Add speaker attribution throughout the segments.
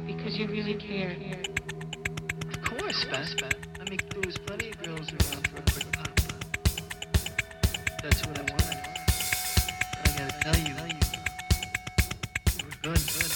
Speaker 1: because you really care.
Speaker 2: Of course, Beth. I mean, there was plenty of girls around for a quick pop. That's what I wanted. But I gotta tell you, you were good.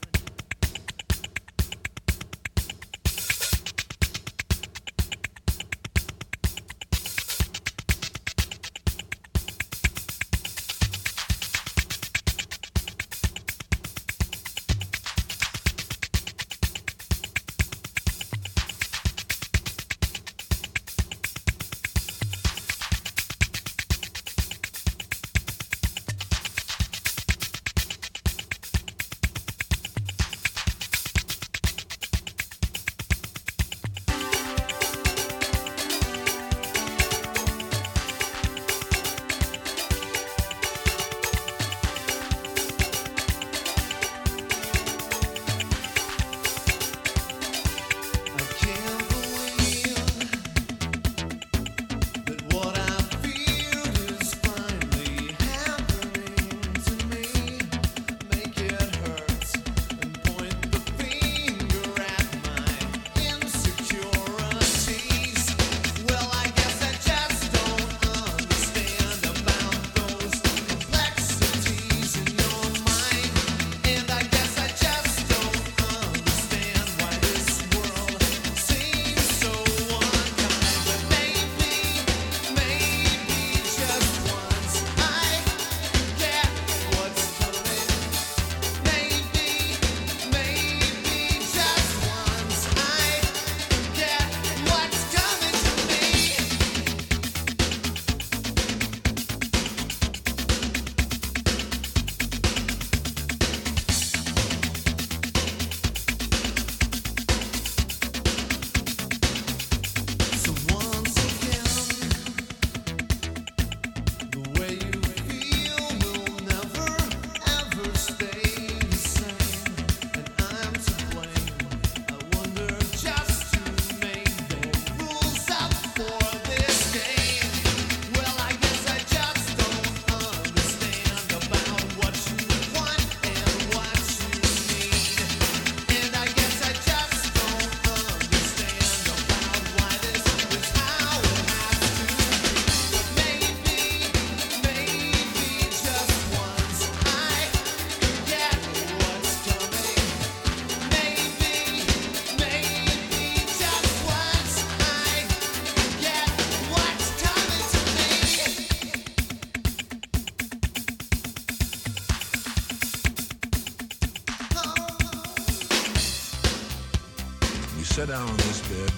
Speaker 3: Sat down on this bed,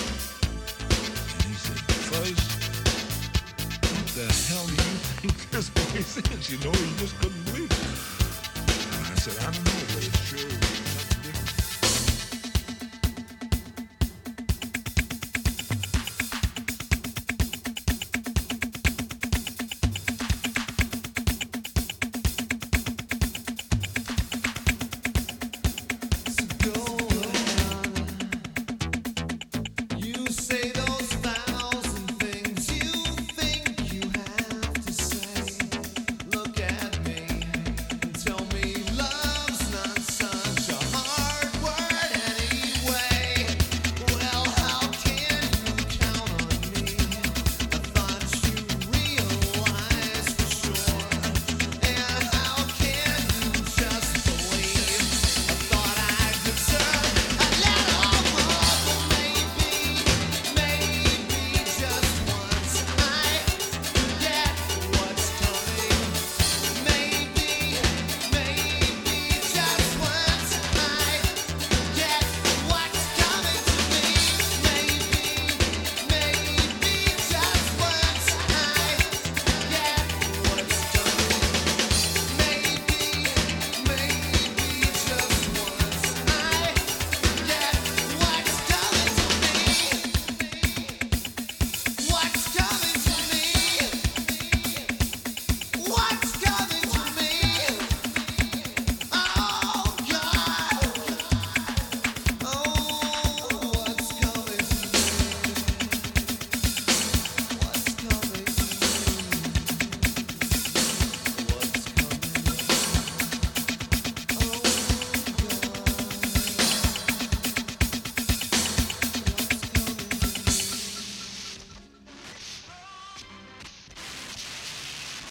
Speaker 3: and he said, "Fuzz, what the hell do you think this place is? You know, he just couldn't believe it." And I said, "I don't know.